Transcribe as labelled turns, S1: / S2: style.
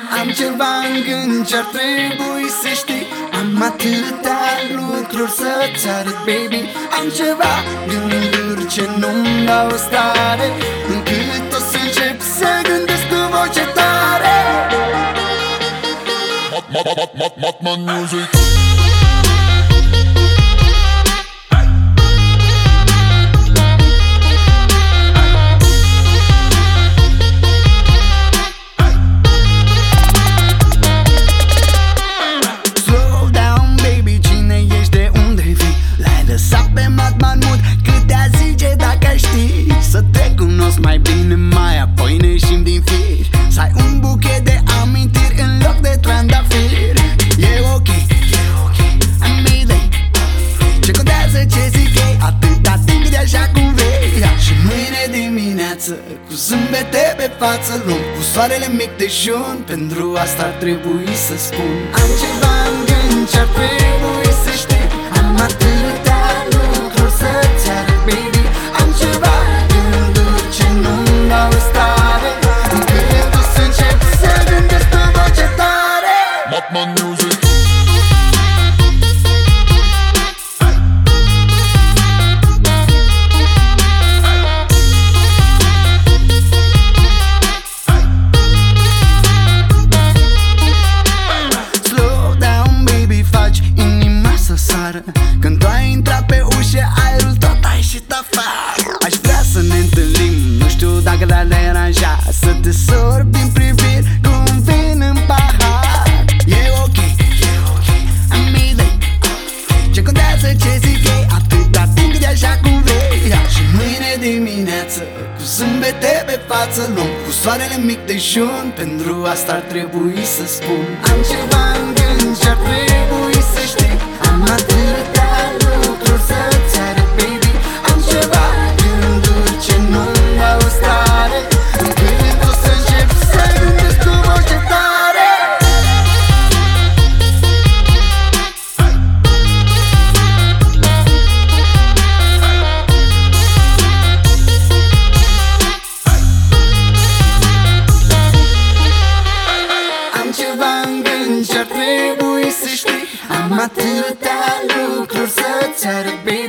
S1: Am ceva în gând ce-ar trebui să știi. Am atâtea lucruri să-ți arăt, baby. Am ceva gânduri ce nu-mi dau stare, încât o să încep să gândesc cu voce tare.
S2: Matman Music.
S1: Să te cunosc mai bine, mai apoi ne ieșim din fir. Să ai un buchet de amintiri în loc de trandafiri. E ok, am idei. Ce contează ce zic ei, atâta timp de așa cum vrei. Și mâine dimineață, cu zâmbete pe față, luăm cu soarele mic dejun. Pentru asta ar trebui să spun: am ceva în gând ce-ar trebui să știi. Am atâtea lucruri să-ți arăt, baby. Am ceva gânduri ce nu-mi dau stare, încât o să încep să gândesc cu voce tare.
S2: Matman Music.
S1: Slow down, baby, faci inima să sară. Când tu ai intrat pe ușă, aerul tot a ieșit afară. Aș vrea să ne întâlnim, nu știu dacă le-ar deranja, să te sorbi din priviri cu un vin în pahar. E ok, am idei. Ce contează ce zic ei, atâta timp de așa cum vrei. Și mâine dimineață, cu zâmbete pe față, luăm cu soarele mic dejun. Pentru asta ar trebui să spun: am ceva în gând ce-ar trebui să știi. Am atâtea lucruri să-ți arăt, baby. Am ceva gânduri ce nu-mi dau stare, încât o să încep să gândesc cu voce tare. Am ceva în gând ce-ar trebui să știi. Am atâtea lucruri să-ți arăt, baby.